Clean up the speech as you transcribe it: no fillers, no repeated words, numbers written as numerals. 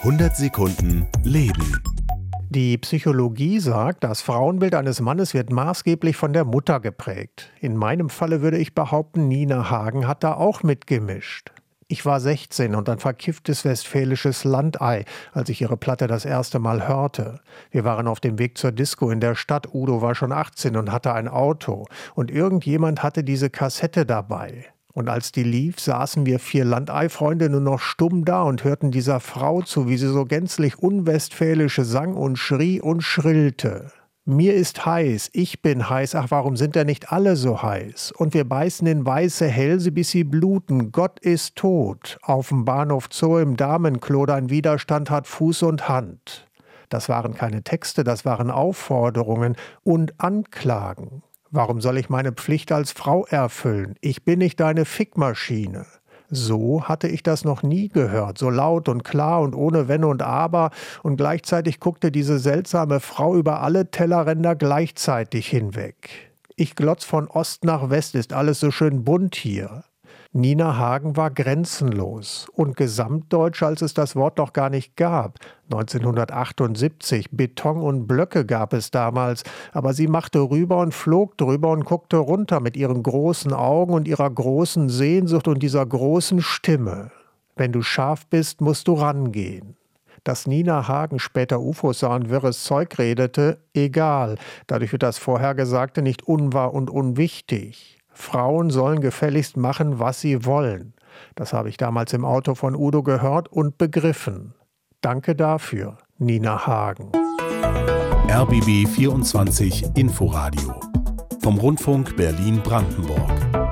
100 Sekunden Leben. Die Psychologie sagt, das Frauenbild eines Mannes wird maßgeblich von der Mutter geprägt. In meinem Falle würde ich behaupten, Nina Hagen hat da auch mitgemischt. Ich war 16 und ein verkifftes westfälisches Landei, als ich ihre Platte das erste Mal hörte. Wir waren auf dem Weg zur Disco in der Stadt. Udo war schon 18 und hatte ein Auto. Und irgendjemand hatte diese Kassette dabei. Und als die lief, saßen wir 4 Landei-Freunde nur noch stumm da und hörten dieser Frau zu, wie sie so gänzlich unwestfälische sang und schrie und schrillte. Mir ist heiß, ich bin heiß, ach warum sind denn nicht alle so heiß? Und wir beißen in weiße Hälse, bis sie bluten, Gott ist tot. Auf'm Bahnhof Zoo im Damenklo, dein Widerstand hat Fuß und Hand. Das waren keine Texte, das waren Aufforderungen und Anklagen. Warum soll ich meine Pflicht als Frau erfüllen? Ich bin nicht deine Fickmaschine. So hatte ich das noch nie gehört, so laut und klar und ohne Wenn und Aber, und gleichzeitig guckte diese seltsame Frau über alle Tellerränder gleichzeitig hinweg. Ich glotz von Ost nach West, ist alles so schön bunt hier. Nina Hagen war grenzenlos und gesamtdeutsch, als es das Wort noch gar nicht gab. 1978, Beton und Blöcke gab es damals, aber sie machte rüber und flog drüber und guckte runter mit ihren großen Augen und ihrer großen Sehnsucht und dieser großen Stimme. Wenn du scharf bist, musst du rangehen. Dass Nina Hagen später UFOs sah und wirres Zeug redete, egal. Dadurch wird das Vorhergesagte nicht unwahr und unwichtig. Frauen sollen gefälligst machen, was sie wollen. Das habe ich damals im Auto von Udo gehört und begriffen. Danke dafür, Nina Hagen. RBB 24 Inforadio vom Rundfunk Berlin-Brandenburg.